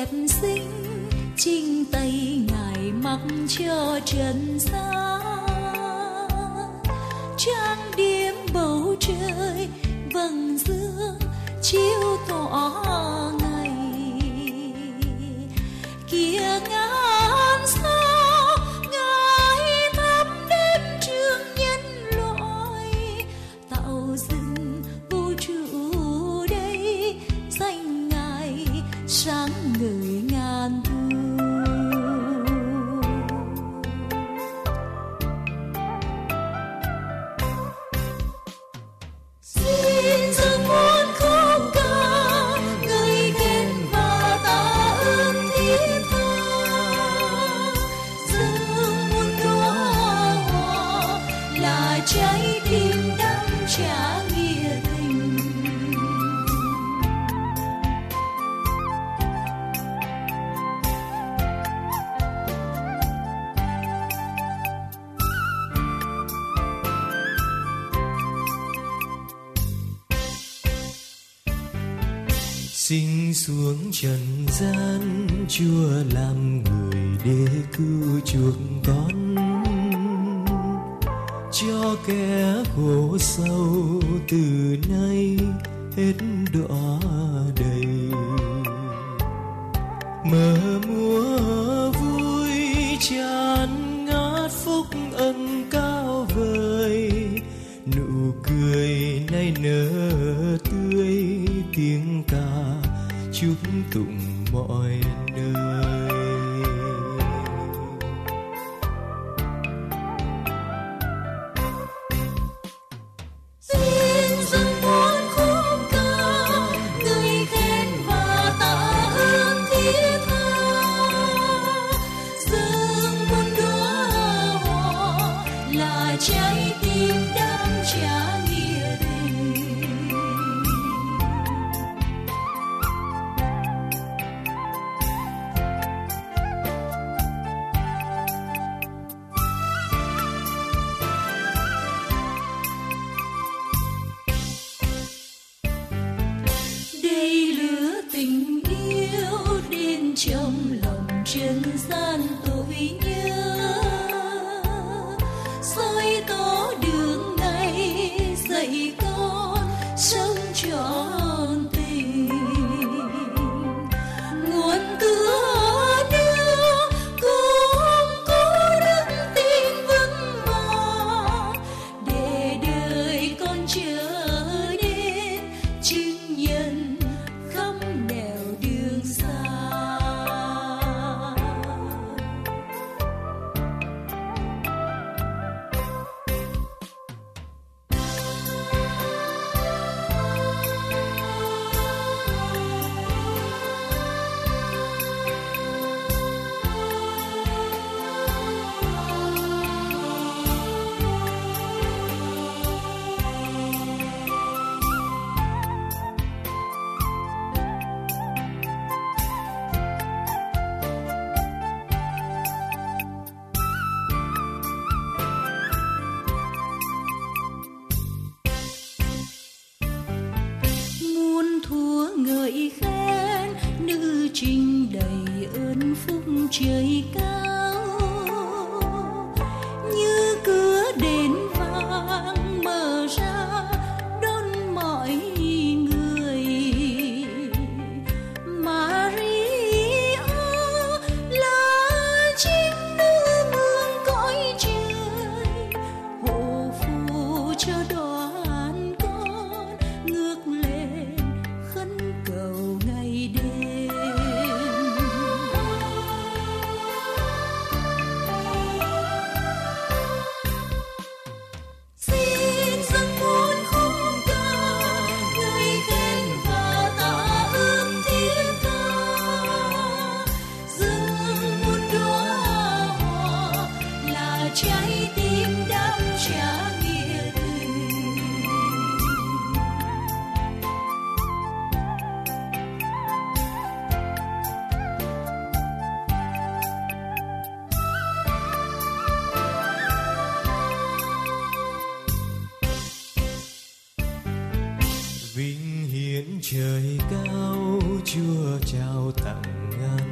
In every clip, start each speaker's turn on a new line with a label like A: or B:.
A: đẹp xinh, chính tay ngài mặc cho trần gian. Trang điểm bầu trời vầng dương chiếu tỏa ngày, kia ngàn sao ngài thắp đêm trường nhân loại, tạo dựng vũ trụ đây danh ngài sáng ngời ngàn thu. Xin dâng muôn khúc ca ngợi khen và tạ ơn thiết tha, dâng muôn đóa hoa là trái tim đắm trả nghĩa tình.
B: Sinh xuống trần gian, Chúa làm người để cứu chuộc con, cho kẻ khổ sâu từ nay hết đọa đầy. Mở múa vui tràn ngát phúc ân cao vời, nụ cười nay nở tươi, tiếng ca chúc tụng mọi nơi.
A: Xin dâng muôn khúc ca ngợi khen và tạ ơn thiết tha, dâng muôn đóa hoa là trái tim đắm trả nghĩa tình. Đây lửa tình yêu đến trong lòng trần gian tôi nhớ, soi tỏ đường ngày dạy con sống trọn tình. Nguồn cửa đưa cùng cố đức tin vững vàng, để đời con trở đến chứng nhân khắp nẻo đường xa. Muôn thua ngợi khen nữ trinh đầy ơn phúc trời cao, như cửa đền vàng mở ra đón mọi người. Maria là chính nữ vương cõi trời, hộ phù cho đoàn con ngước lên khấn cầu ngày đêm. Xin dâng muôn khúc ca ngợi khen và tạ ơn thiết tha, dâng muôn đóa hoa là trái tim đắm trả nghĩa tình.
B: Vinh hiển trời cao, Chúa trao tặng ngài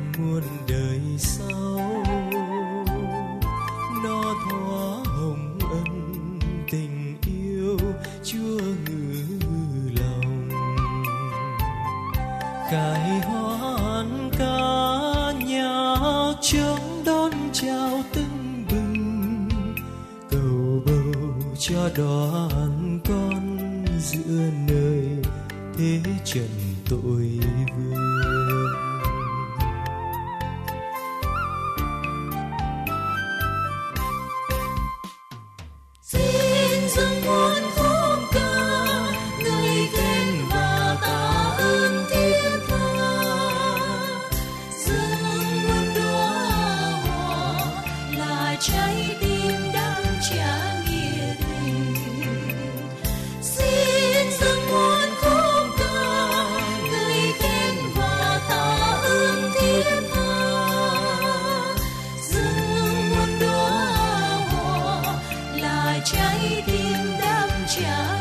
B: hoa hồng ân tình yêu Chúa ngự lòng. Khai hoan ca nhạc trống đón chào tưng bừng, cầu bầu cho đoàn con giữa nơi thế trần tội vương.
A: Xin dâng muôn khúc ca ngợi khen và tạ ơn Thiên Tha, dâng muôn đóa hoa là trái tim đắm trả nghĩa tình. Xin dâng muôn khúc ca ngợi khen và tạ ơn Thiên Tha, dâng muôn đóa hoa là trái tim đắm trả